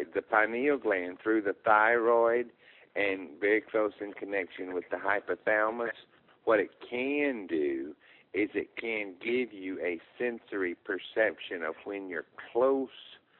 the pineal gland through the thyroid and very close in connection with the hypothalamus, what it can do is it can give you a sensory perception of when you're close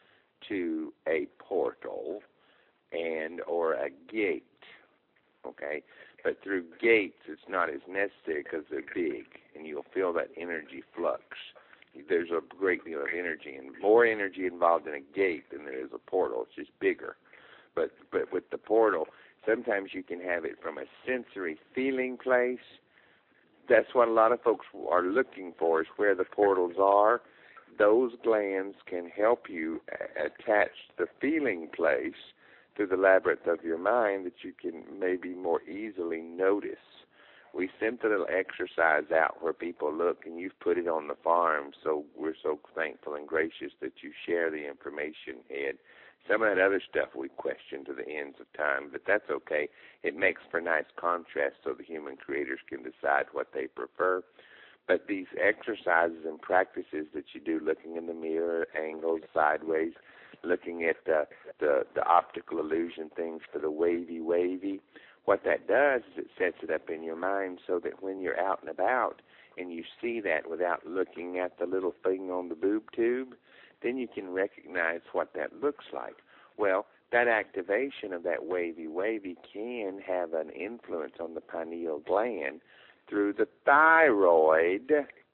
to a portal and or a gate, okay? But through gates, it's not as necessary because they're big, and you'll feel that energy flux. There's a great deal of energy, and more energy involved in a gate than there is a portal. It's just bigger. But with the portal, sometimes you can have it from a sensory feeling place. That's what a lot of folks are looking for, is where the portals are. Those glands can help you attach the feeling place to the labyrinth of your mind that you can maybe more easily notice. We sent a little exercise out where people look, and you've put it on the farm, so we're so thankful and gracious that you share the information, Ed. Some of that other stuff we question to the ends of time, but that's okay. It makes for nice contrast so the human creators can decide what they prefer. But these exercises and practices that you do, looking in the mirror, angles, sideways, looking at the optical illusion things for the wavy, what that does is it sets it up in your mind so that when you're out and about and you see that without looking at the little thing on the boob tube, then you can recognize what that looks like. Well, that activation of that wavy can have an influence on the pineal gland through the thyroid,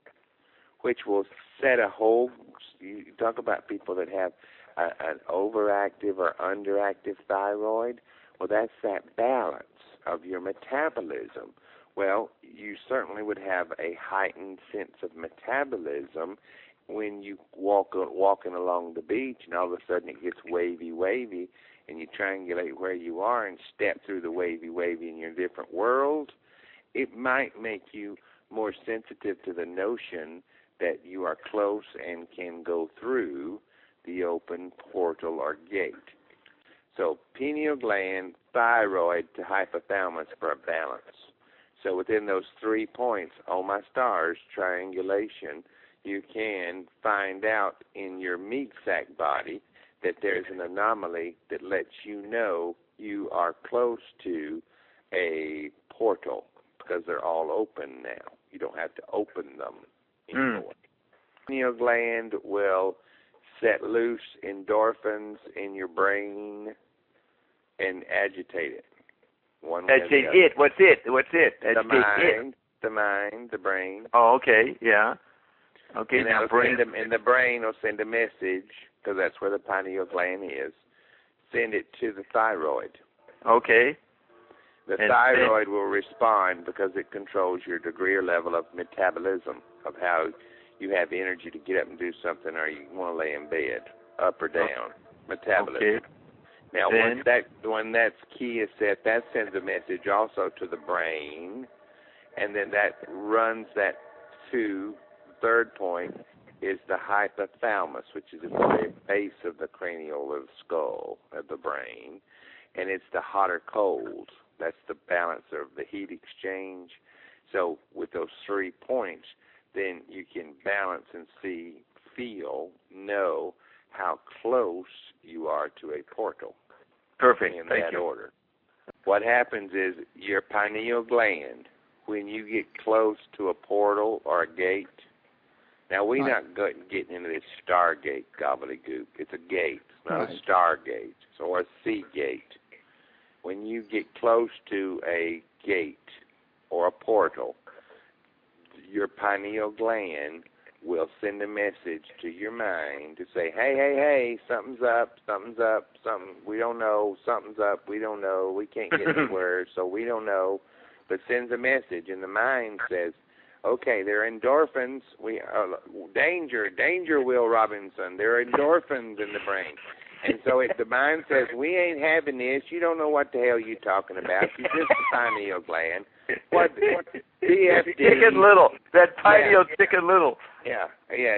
which will set a whole, you talk about people that have an overactive or underactive thyroid. Well, that's that balance of your metabolism. Well, you certainly would have a heightened sense of metabolism when you walking along the beach and all of a sudden it gets wavy, and you triangulate where you are and step through the wavy in your different world. It might make you more sensitive to the notion that you are close and can go through the open portal or gate. So pineal gland, thyroid to hypothalamus for a balance. So within those 3 points, oh my stars, triangulation, you can find out in your meat sac body that there's an anomaly that lets you know you are close to a portal because they're all open now. You don't have to open them anymore. Pineal gland will set loose endorphins in your brain and agitate it. Agitate it. What's it? The mind, the brain. Oh, okay, yeah. Okay, and now brain. And the brain will send a message, because that's where the pineal gland is, send it to the thyroid. Okay. The thyroid will respond because it controls your degree or level of metabolism, of how you have energy to get up and do something, or you want to lay in bed, up or down. Metabolism. Okay. Now, when that's key is set, that sends a message also to the brain, and then that runs that to the third point is the hypothalamus, which is at the very base of the cranial of the skull of the brain, and it's the hot or cold. That's the balance of the heat exchange. So with those 3 points, then you can balance and see, feel, know how close you are to a portal. Perfect. In Thank that you. order. What happens is your pineal gland, when you get close to a portal or a gate, now we're not getting into this stargate gobbledygook. It's a gate. It's not a stargate or a sea gate. When you get close to a gate or a portal, your pineal gland will send a message to your mind to say, hey, something's up, we don't know, something's up, we don't know, we can't get anywhere, so we don't know, but sends a message, and the mind says, okay, there are endorphins, danger, Will Robinson, there are endorphins in the brain. And so the mind says, we ain't having this, you don't know what the hell you're talking about, you're just a pineal gland. What DFD? Chicken Little. That pineal Chicken Little. Yeah.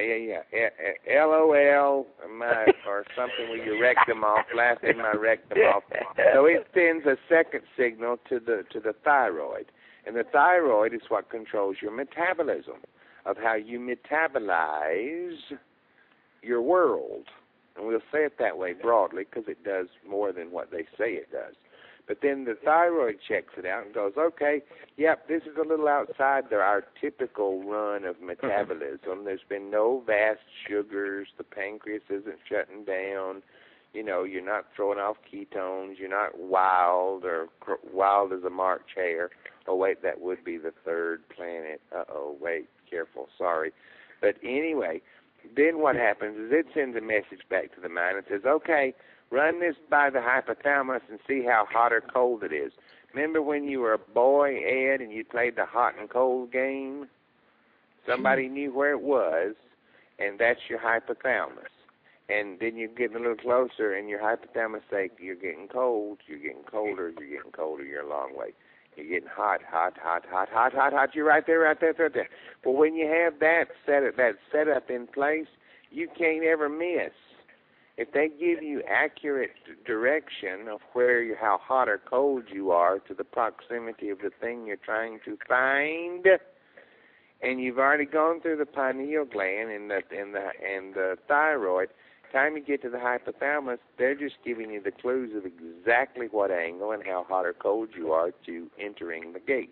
LOL, or something with your rectum off, laughing my rectum off. So it sends a second signal to the thyroid. And the thyroid is what controls your metabolism, of how you metabolize your world. And we'll say it that way broadly because it does more than what they say it does. But then the thyroid checks it out and goes, okay, yep, this is a little outside our typical run of metabolism. There's been no vast sugars. The pancreas isn't shutting down. You know, you're not throwing off ketones. You're not wild or wild as a March hare. Oh, wait, that would be the third planet. Uh-oh, wait, careful, sorry. But anyway, then what happens is it sends a message back to the mind and says, okay, run this by the hypothalamus and see how hot or cold it is. Remember when you were a boy, Ed, and you played the hot and cold game? Somebody knew where it was, and that's your hypothalamus. And then you get a little closer, and your hypothalamus say, you're getting cold, you're getting colder, you're getting colder, you're a long way. You're getting hot, you're right there. Well, when you have that setup in place, you can't ever miss. If they give you accurate direction of how hot or cold you are to the proximity of the thing you're trying to find, and you've already gone through the pineal gland and the thyroid, time you get to the hypothalamus, they're just giving you the clues of exactly what angle and how hot or cold you are to entering the gate.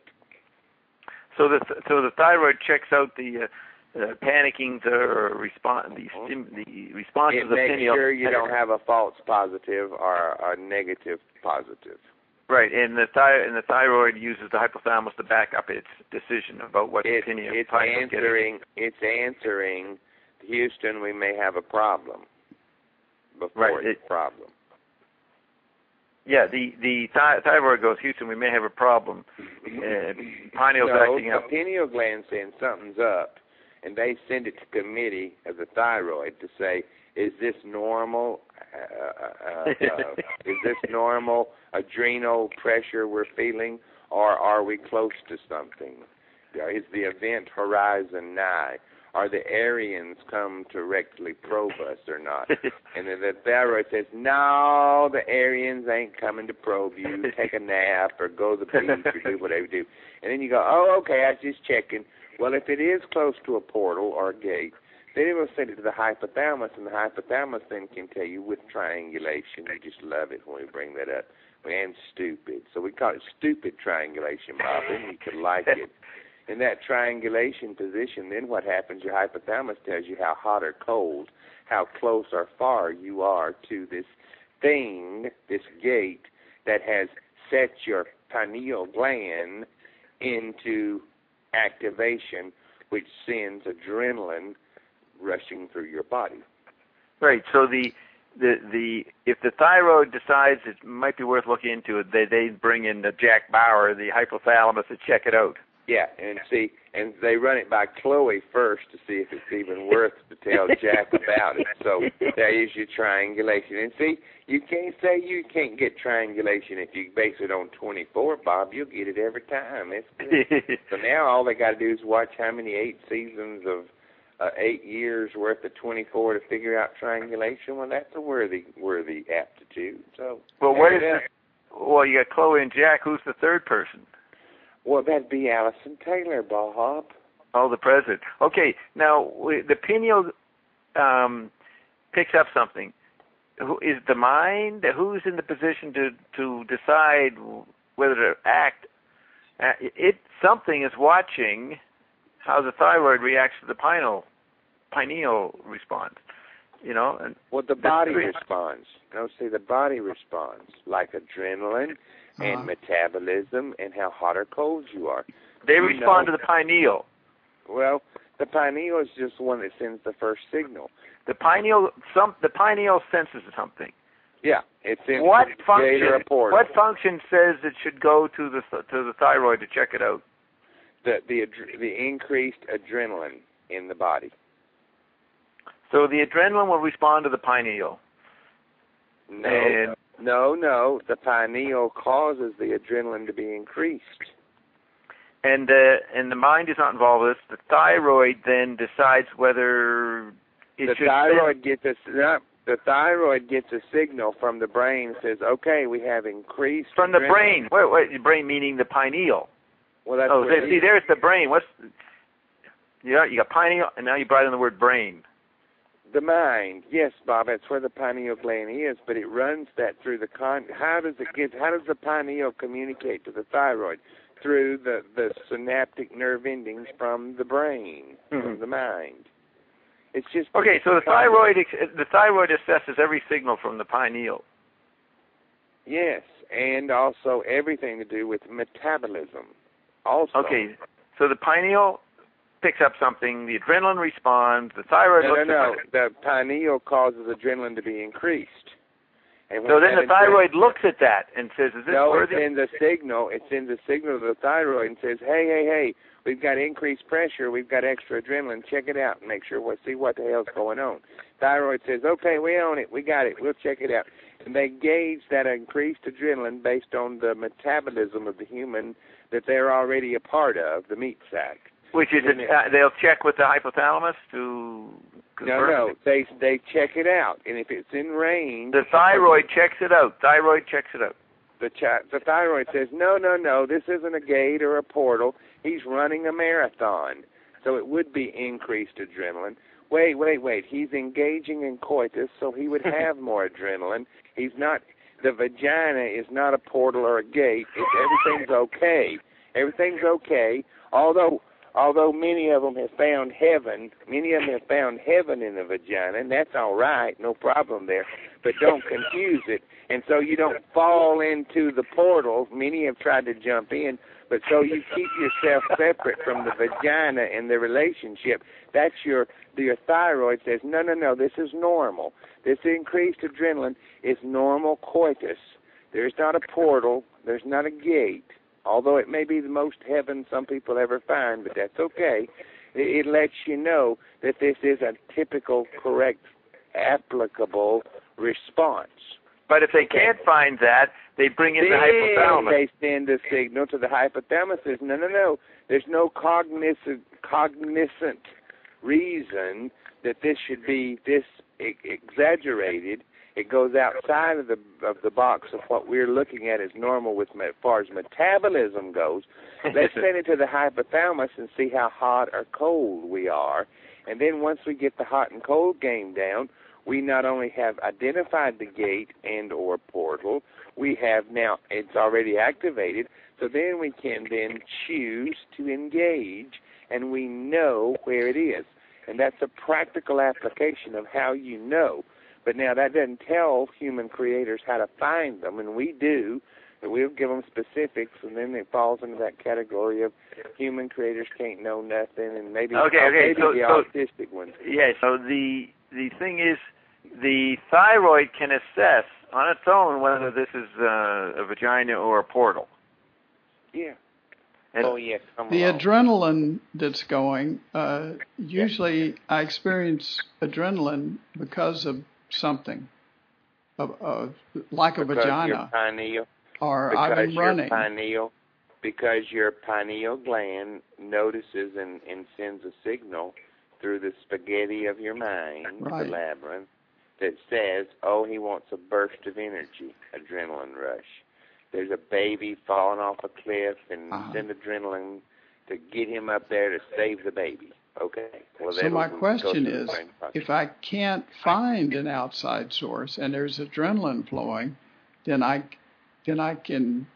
So the thyroid checks out the panickings or the responses of It pineal. makes sure you don't have a false positive or a negative positive. Right, and the thyroid uses the hypothalamus to back up its decision about what the pineal. It's answering, Houston, we may have a problem. Before it's a problem. Yeah, the thyroid goes, Houston, we may have a problem. Pineal's acting up. The pineal gland saying something's up, and they send it to committee of the thyroid to say, is this normal? Is this normal adrenal pressure we're feeling, or are we close to something? Is the event horizon nigh? Are the Aryans come to rectally probe us or not? And then the thyroid says, no, the Aryans ain't coming to probe you. Take a nap or go to the beach or do whatever you do. And then you go, oh, okay, I was just checking. Well, if it is close to a portal or a gate, then it will send it to the hypothalamus, and the hypothalamus then can tell you with triangulation. I just love it when we bring that up. And stupid. So we call it stupid triangulation, Bob, and you could like it. In that triangulation position, then what happens, your hypothalamus tells you how hot or cold, how close or far you are to this thing, this gate, that has set your pineal gland into activation, which sends adrenaline rushing through your body. Right, so if the thyroid decides it might be worth looking into it, they bring in the Jack Bauer, the hypothalamus, to check it out. Yeah, and they run it by Chloe first to see if it's even worth to tell Jack about it. So there is your triangulation. And see, you can't say you can't get triangulation if you base it on 24, Bob. You'll get it every time. So now all they got to do is watch how many 8 seasons of 8 years worth of 24 to figure out triangulation. Well, that's a worthy aptitude. So well, you got Chloe and Jack. Who's the third person? Well, that'd be Allison Taylor, Bob. Oh, the president. Okay, now the pineal picks up something. Who is the mind? Who's in the position to decide whether to act? Something is watching how the thyroid reacts to the pineal response. You know. And the body responds. No, see, the body responds like adrenaline and metabolism and how hot or cold you are. They respond to the pineal. Well, the pineal is just the one that sends the first signal. The pineal senses something. Yeah, it sends what a function? data report. What function says it should go to the thyroid to check it out? The increased adrenaline in the body. So the adrenaline will respond to the pineal. No. The pineal causes the adrenaline to be increased. And the mind is not involved with this. The thyroid then decides whether it should. The thyroid gets a signal from the brain that says, "Okay, we have increased." From the adrenaline. brain. Wait. The brain meaning the pineal. Well, that's there's the brain. You got pineal, and now you brought in the word brain. The mind, yes, Bob, that's where the pineal gland is, but it runs that through the how does the pineal communicate to the thyroid? Through the synaptic nerve endings from the brain, from the mind. It's just okay. So the thyroid assesses every signal from the pineal. Yes, and also everything to do with metabolism. Also. Okay, so the pineal picks up something, the adrenaline responds, the thyroid looks at the pineal causes adrenaline to be increased. And so then the thyroid looks at that and says, is this worthy? It's in the signal. It's in the signal of the thyroid and says, hey, we've got increased pressure, we've got extra adrenaline, check it out and make sure see what the hell's going on. Thyroid says, okay, we own it, we got it, we'll check it out. And they gauge that increased adrenaline based on the metabolism of the human that they're already a part of, the meat sac. Which is, they'll check with the hypothalamus to confirm. No, they check it out, and if it's in range... The thyroid checks it out. The thyroid says, no, this isn't a gate or a portal. He's running a marathon, so it would be increased adrenaline. Wait, he's engaging in coitus, so he would have more adrenaline. He's not... The vagina is not a portal or a gate. Everything's okay. Everything's okay, although many of them have found heaven in the vagina, and that's all right, no problem there. But don't confuse it. And so you don't fall into the portal. Many have tried to jump in, but so you keep yourself separate from the vagina and the relationship. That's your thyroid says, no, this is normal. This increased adrenaline is normal coitus. There's not a portal. There's not a gate. Although it may be the most heaven some people ever find, but that's okay. It lets you know that this is a typical, correct, applicable response. But if they can't find that, they bring in the hypothalamus. They send a signal to the hypothalamus. Says, no. There's no cognizant reason that this should be this exaggerated. It goes outside of the box of what we're looking at as normal as far as metabolism goes. Let's send it to the hypothalamus and see how hot or cold we are. And then once we get the hot and cold game down, we not only have identified the gate and or portal, we have now, it's already activated, so then we can then choose to engage, and we know where it is. And that's a practical application of how you know. But now that doesn't tell human creators how to find them, and we do. And we'll give them specifics, and then it falls into that category of human creators can't know nothing, and maybe, so autistic ones. Yeah, so the thing is, the thyroid can assess on its own whether this is a vagina or a portal. Yeah. And the adrenaline that's going, usually I experience adrenaline because of something, like a vagina, or I'm running. Because your pineal gland notices and sends a signal through the spaghetti of your mind, the labyrinth, that says, he wants a burst of energy, adrenaline rush. There's a baby falling off a cliff and send adrenaline to get him up there to save the baby. Okay. Well, so my question is, if I can't find an outside source and there's adrenaline flowing, then I can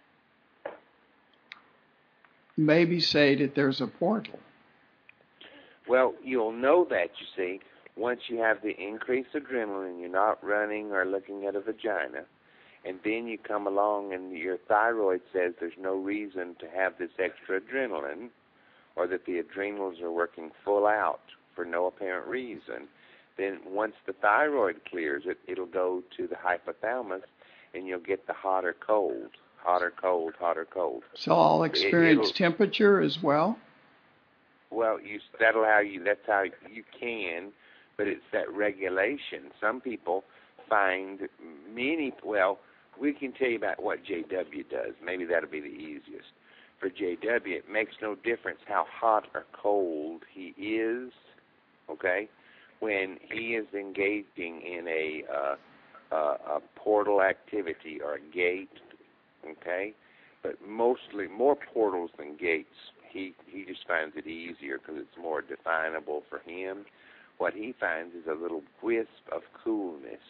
maybe say that there's a portal. Well, you'll know that, you see, once you have the increased adrenaline and you're not running or looking at a vagina, and then you come along and your thyroid says there's no reason to have this extra adrenaline, or that the adrenals are working full out for no apparent reason, then once the thyroid clears it, it'll go to the hypothalamus, and you'll get the hot or cold, hot or cold, hot or cold. So I'll experience temperature as well? Well, that's how you can, but it's that regulation. Some people find we can tell you about what JW does. Maybe that'll be the easiest. For JW, it makes no difference how hot or cold he is, okay, when he is engaging in a portal activity or a gate, okay, but mostly more portals than gates. He just finds it easier because it's more definable for him. what he finds is a little wisp of coolness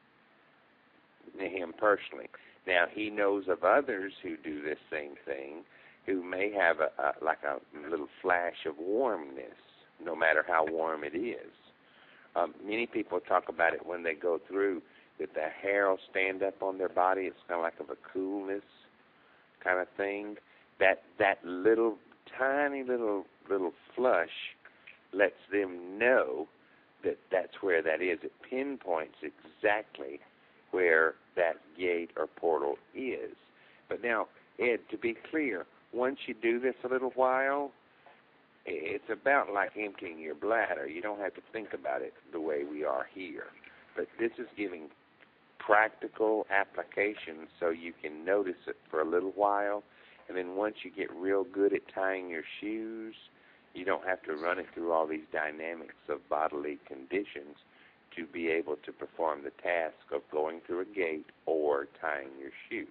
in him personally. Now, he knows of others who do this same thing, who may have like a little flash of warmness, no matter how warm it is. Many people talk about it when they go through, that the hair will stand up on their body. It's kind of like of a coolness kind of thing. That little, tiny little flush lets them know that that's where that is. It pinpoints exactly where that gate or portal is. But now, Ed, to be clear, once you do this a little while, it's about like emptying your bladder. You don't have to think about it the way we are here. But this is giving practical application so you can notice it for a little while. And then once you get real good at tying your shoes, you don't have to run it through all these dynamics of bodily conditions to be able to perform the task of going through a gate or tying your shoe.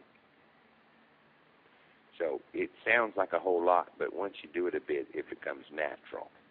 So it sounds like a whole lot, but once you do it a bit, it becomes natural.